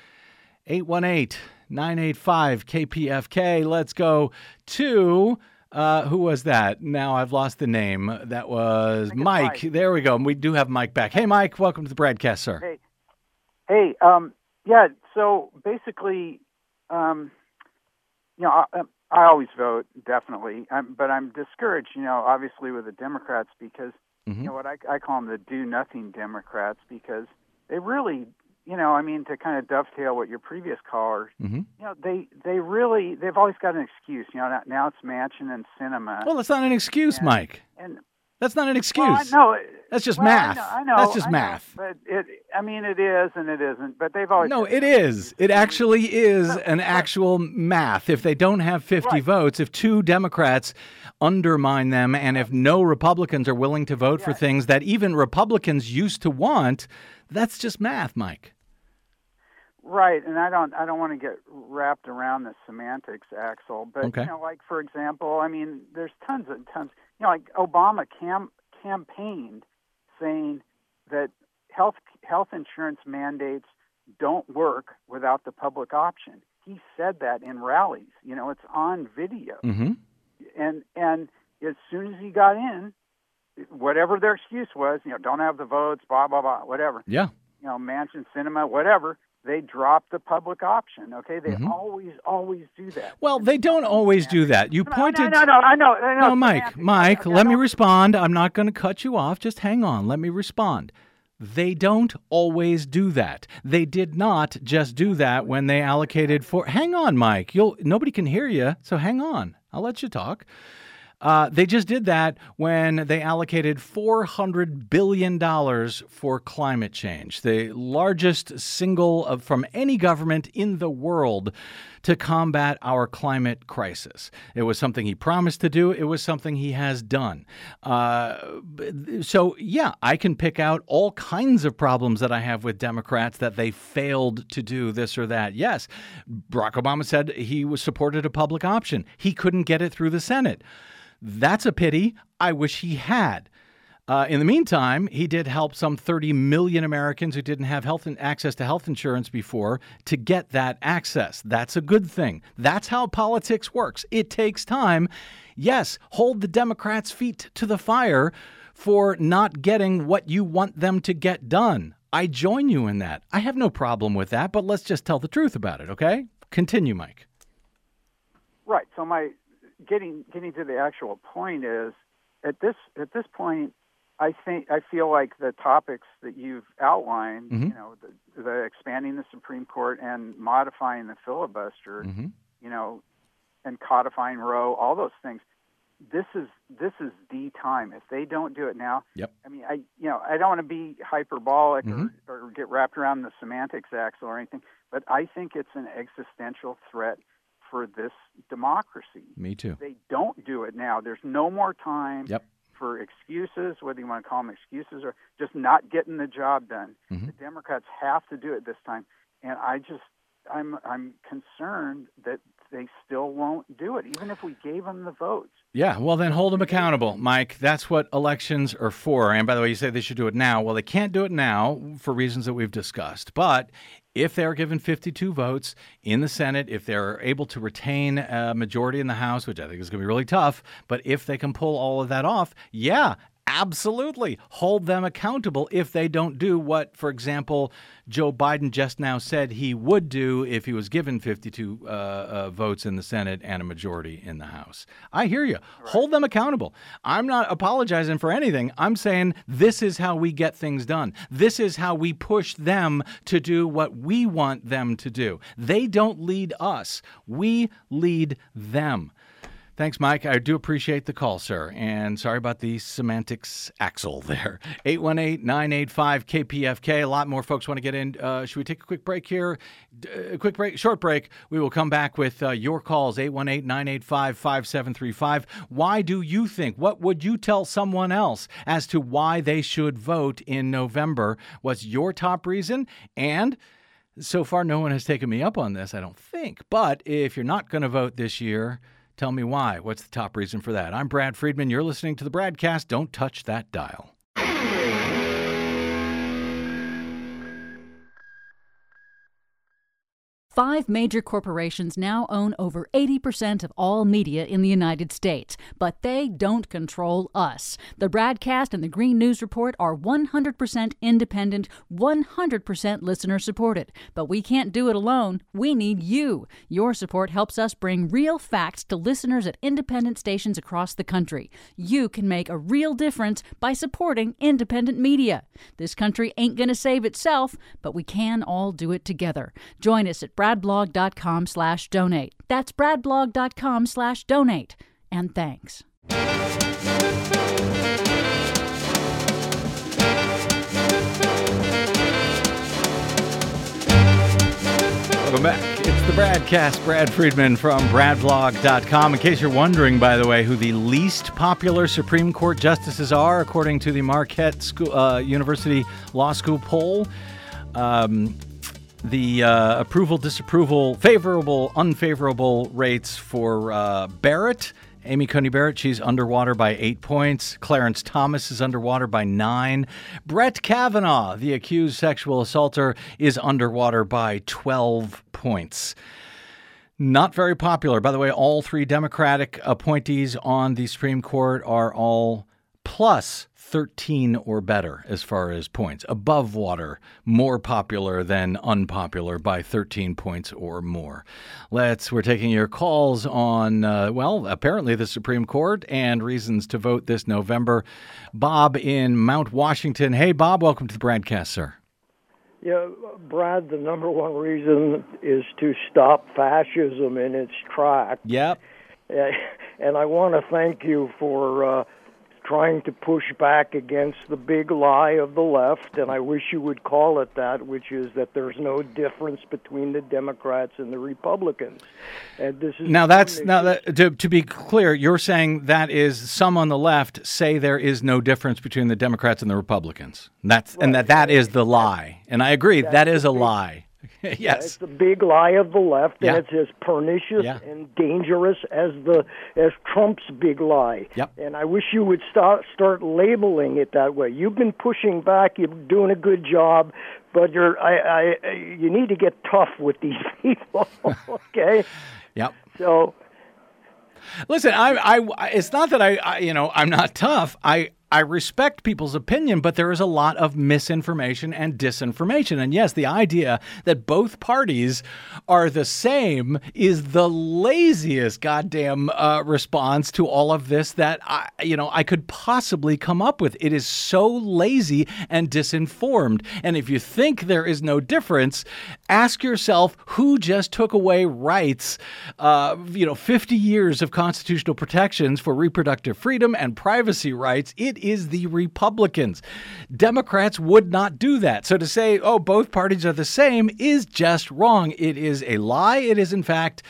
818-985-KPFK. Let's go to, who was that? Now I've lost the name. That was Mike. There we go. We do have Mike back. Hey, Mike, welcome to the broadcast, sir. Hey, so basically, I always vote, definitely, but I'm discouraged, obviously with the Democrats, because, what I call them the do-nothing Democrats, because they really... to kind of dovetail what your previous caller, they've always got an excuse. Now it's Manchin and Sinema. Well, that's not an excuse, Mike. That's not an excuse. Well, that's just math. I know. That's just math. But it is and it isn't. But they've always... No, it is. It actually is an actual math. If they don't have 50 votes, if 2 Democrats undermine them, and if no Republicans are willing to vote for things that even Republicans used to want, that's just math, Mike. Right, and I don't want to get wrapped around the semantics, Axel. But like for example, there's tons. Like Obama campaigned saying that health insurance mandates don't work without the public option. He said that in rallies. It's on video. Mm-hmm. And as soon as he got in, whatever their excuse was, don't have the votes, blah blah blah, whatever. Yeah. Manchin, Sinema, whatever. They drop the public option, okay? They always do that. Well, they don't always do that. You pointed... No, I know. No, Mike, let me respond. I'm not going to cut you off. Just hang on. Let me respond. They don't always do that. They did not just do that when they allocated for... Hang on, Mike. Nobody can hear you, so hang on. I'll let you talk. They just did that when they allocated $400 billion for climate change, the largest single from any government in the world to combat our climate crisis. It was something he promised to do. It was something he has done. So, yeah, I can pick out all kinds of problems that I have with Democrats that they failed to do this or that. Yes, Barack Obama said he supported a public option. He couldn't get it through the Senate. That's a pity. I wish he had. In the meantime, he did help some 30 million Americans who didn't have access to health insurance before to get that access. That's a good thing. That's how politics works. It takes time. Yes, hold the Democrats' feet to the fire for not getting what you want them to get done. I join you in that. I have no problem with that, but let's just tell the truth about it, okay? Continue, Mike. Right. So getting to the actual point is at this point, I feel like the topics that you've outlined, mm-hmm. The expanding the Supreme Court and modifying the filibuster, mm-hmm. And codifying Roe, all those things. This is the time. If they don't do it now, yep. I mean, I don't want to be hyperbolic mm-hmm. or get wrapped around the semantics axle or anything, but I think it's an existential threat for this democracy. Me too. If they don't do it now, there's no more time yep. for excuses, whether you want to call them excuses or just not getting the job done. Mm-hmm. The Democrats have to do it this time, and I'm concerned that they still won't do it, even if we gave them the votes. Yeah, well, then hold them accountable, Mike. That's what elections are for. And by the way, you say they should do it now. Well, they can't do it now for reasons that we've discussed. But if they're given 52 votes in the Senate, if they're able to retain a majority in the House, which I think is going to be really tough, but if they can pull all of that off, yeah, absolutely. Hold them accountable if they don't do what, for example, Joe Biden just now said he would do if he was given 52 votes in the Senate and a majority in the House. I hear you. Right. Hold them accountable. I'm not apologizing for anything. I'm saying this is how we get things done. This is how we push them to do what we want them to do. They don't lead us. We lead them. Thanks, Mike. I do appreciate the call, sir. And sorry about the semantics axle there. 818-985-KPFK. A lot more folks want to get in. Should we take a quick break here? Short break. We will come back with your calls, 818-985-5735. Why do you think? What would you tell someone else as to why they should vote in November? What's your top reason? And so far, no one has taken me up on this, I don't think. But if you're not going to vote this year, tell me why. What's the top reason for that? I'm Brad Friedman. You're listening to the Bradcast. Don't touch that dial. 5 major corporations now own over 80% of all media in the United States, but they don't control us. The Bradcast and the Green News Report are 100% independent, 100% listener-supported. But we can't do it alone. We need you. Your support helps us bring real facts to listeners at independent stations across the country. You can make a real difference by supporting independent media. This country ain't going to save itself, but we can all do it together. Join us at bradblog.com/donate. That's bradblog.com/donate. And thanks. Welcome back. It's the Bradcast. Brad Friedman from bradblog.com. In case you're wondering, by the way, who the least popular Supreme Court justices are, according to the Marquette University Law School poll, the approval, disapproval, favorable, unfavorable rates for Barrett, Amy Coney Barrett, she's underwater by 8 points. Clarence Thomas is underwater by 9. Brett Kavanaugh, the accused sexual assaulter, is underwater by 12 points. Not very popular. By the way, all 3 Democratic appointees on the Supreme Court are all plus 13 or better as far as points. Above water, more popular than unpopular by 13 points or more. We're taking your calls on, apparently the Supreme Court and reasons to vote this November. Bob in Mount Washington. Hey, Bob, welcome to the broadcast, sir. Yeah, Brad, the number one reason is to stop fascism in its tracks. Yep. And I want to thank you for trying to push back against the big lie of the left, and I wish you would call it that, which is that there's no difference between the Democrats and the Republicans. And this is to be clear, you're saying that is some on the left say there is no difference between the Democrats and the Republicans. That is the lie. And I agree, that is a lie. Yes, it's the big lie of the left, and it's as pernicious and dangerous as Trump's big lie. Yep. And I wish you would start labeling it that way. You've been pushing back. You're doing a good job, but you need to get tough with these people. Okay. Yep. So, listen, it's not that I'm not tough. I respect people's opinion, but there is a lot of misinformation and disinformation. And yes, the idea that both parties are the same is the laziest goddamn response to all of this that I could possibly come up with. It is so lazy and disinformed. And if you think there is no difference, ask yourself who just took away rights, 50 years of constitutional protections for reproductive freedom and privacy rights. It is the Republicans. Democrats would not do that. So to say, both parties are the same is just wrong. It is a lie. It is, in fact,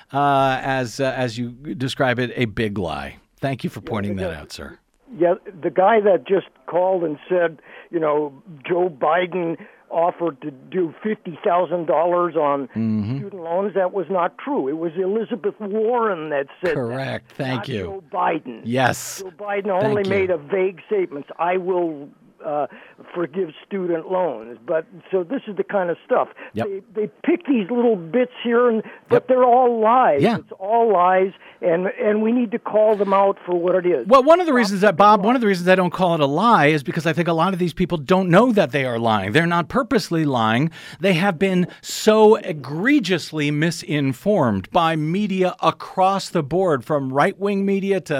as you describe it, a big lie. Thank you for pointing that out, sir. Yeah, the guy that just called and said, Joe Biden offered to do $50,000 on student loans. That was not true. It was Elizabeth Warren that said correct. That, Thank you. Joe Biden. Yes. Joe Biden only made a vague statement. I will forgive student loans. But so this is the kind of stuff. Yep. They pick these little bits here, but they're all lies. Yeah. It's all lies, and we need to call them out for what it is. Well, one of the reasons I don't call it a lie is because I think a lot of these people don't know that they are lying. They're not purposely lying. They have been so egregiously misinformed by media across the board, from right-wing media to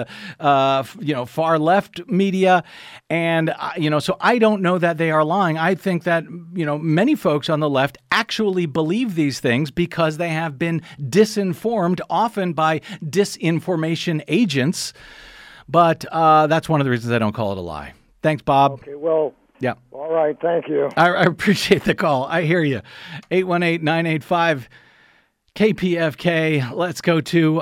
far left media, and so I don't know that they are lying. I think that many folks on the left actually believe these things because they have been disinformed, often by disinformation agents. But that's one of the reasons I don't call it a lie. Thanks, Bob. Okay, well, yeah. All right, thank you. I appreciate the call. I hear you. 818-985-KPFK. Let's go to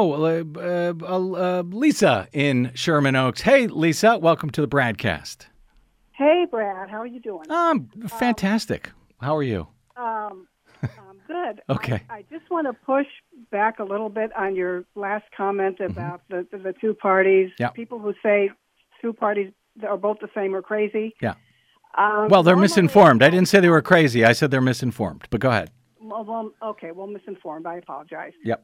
Lisa in Sherman Oaks. Hey, Lisa, welcome to the broadcast. Hey, Brad. How are you doing? Fantastic. How are you? Good. Okay. I just want to push back a little bit on your last comment about the two parties. Yeah. People who say two parties are both the same are crazy. Yeah. Well, they're misinformed. I didn't say they were crazy. I said they're misinformed. But go ahead. Well, okay. Well, misinformed. I apologize. Yep.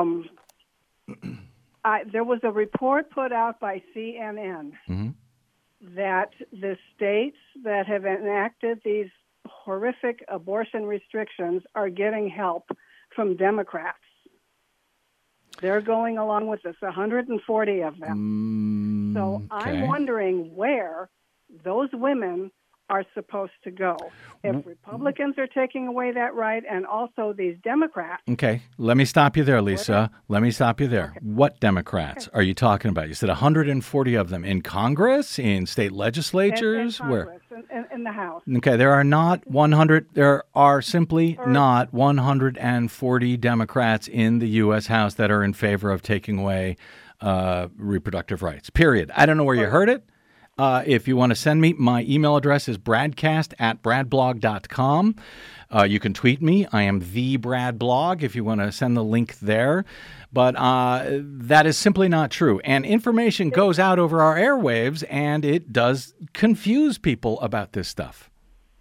There was a report put out by CNN that the states that have enacted these horrific abortion restrictions are getting help from Democrats. They're going along with this, 140 of them. So I'm wondering where those women are supposed to go. If Republicans are taking away that right, and also these Democrats. Okay, let me stop you there, Lisa. Let me stop you there. Okay. What Democrats are you talking about? You said 140 of them in Congress, in state legislatures? In Congress, where? In the House. Okay, there are not 100. There are simply not 140 Democrats in the U.S. House that are in favor of taking away reproductive rights. Period. I don't know where you heard it. If you want to send me, my email address is bradcast@bradblog.com. You can tweet me. I am the Brad Blog if you want to send the link there. But that is simply not true. And information goes out over our airwaves, and it does confuse people about this stuff.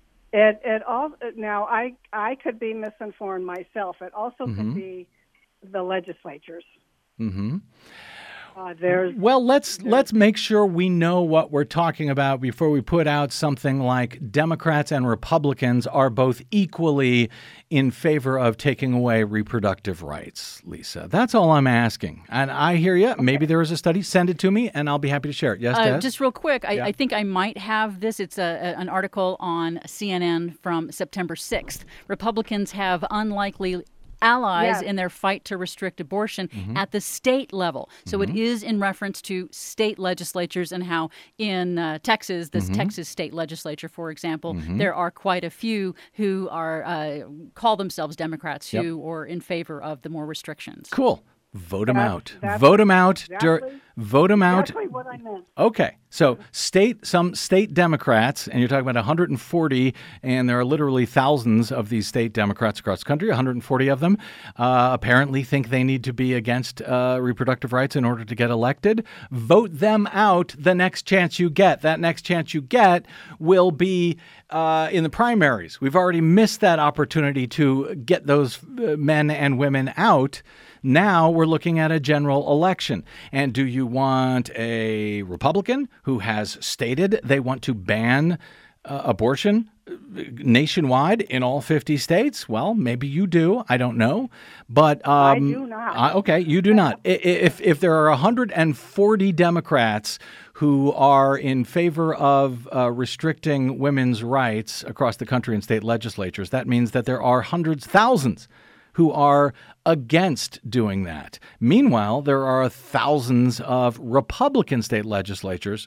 Now, I could be misinformed myself. It also could be the legislatures. Mm-hmm. Well, let's make sure we know what we're talking about before we put out something like Democrats and Republicans are both equally in favor of taking away reproductive rights, Lisa. That's all I'm asking. And I hear you. Maybe there is a study. Send it to me, and I'll be happy to share it. Yes, Des? Just real quick, I think I might have this. It's an article on CNN from September 6th. Republicans have unlikely allies in their fight to restrict abortion at the state level. So it is in reference to state legislatures and how in Texas, this Texas state legislature, for example, there are quite a few who are call themselves Democrats who are in favor of the more restrictions. Cool. Vote them out. Vote them out. Vote them out. Exactly what I meant. Okay. So some state Democrats, and you're talking about 140, and there are literally thousands of these state Democrats across the country, 140 of them, apparently think they need to be against reproductive rights in order to get elected. Vote them out the next chance you get. That next chance you get will be in the primaries. We've already missed that opportunity to get those men and women out. Now we're looking at a general election. And do you want a Republican who has stated they want to ban abortion nationwide in all 50 states? Well, maybe you do. I don't know. But I do not. Okay, you do not. If there are 140 Democrats who are in favor of restricting women's rights across the country in state legislatures, that means that there are hundreds, thousands who are against doing that. Meanwhile, there are thousands of Republican state legislators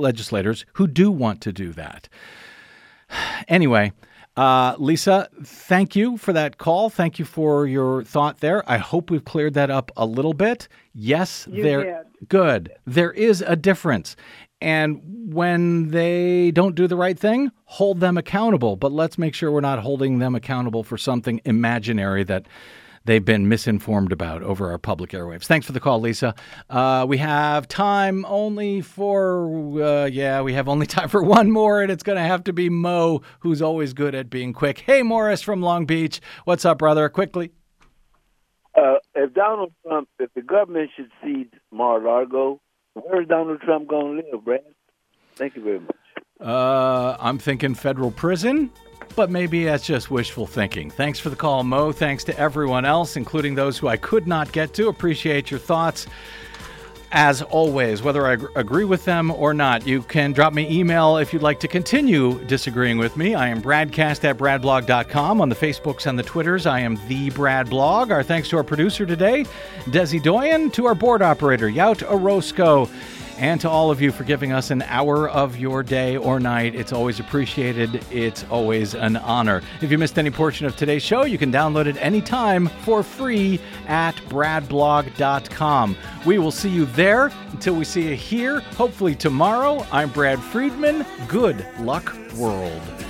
who do want to do that. Anyway, Lisa, thank you for that call. Thank you for your thought there. I hope we've cleared that up a little bit. Yes, you did. Good. There is a difference. And when they don't do the right thing, hold them accountable. But let's make sure we're not holding them accountable for something imaginary that they've been misinformed about over our public airwaves. Thanks for the call, Lisa. We have time only for, we have only time for one more, and it's going to have to be Mo, who's always good at being quick. Hey, Morris from Long Beach. What's up, brother? Quickly. If the government should cede Mar-a-Lago, where's Donald Trump going to live, Brad? Thank you very much. I'm thinking federal prison, but maybe that's just wishful thinking. Thanks for the call, Mo. Thanks to everyone else, including those who I could not get to. Appreciate your thoughts. As always, whether I agree with them or not, you can drop me email if you'd like to continue disagreeing with me. I am bradcast@bradblog.com. On the Facebooks and the Twitters, I am the Brad Blog. Our thanks to our producer today, Desi Doyen, to our board operator, Yout Orozco, and to all of you for giving us an hour of your day or night. It's always appreciated. It's always an honor. If you missed any portion of today's show, you can download it anytime for free at bradblog.com. We will see you there until we see you here, hopefully tomorrow. I'm Brad Friedman. Good luck, world.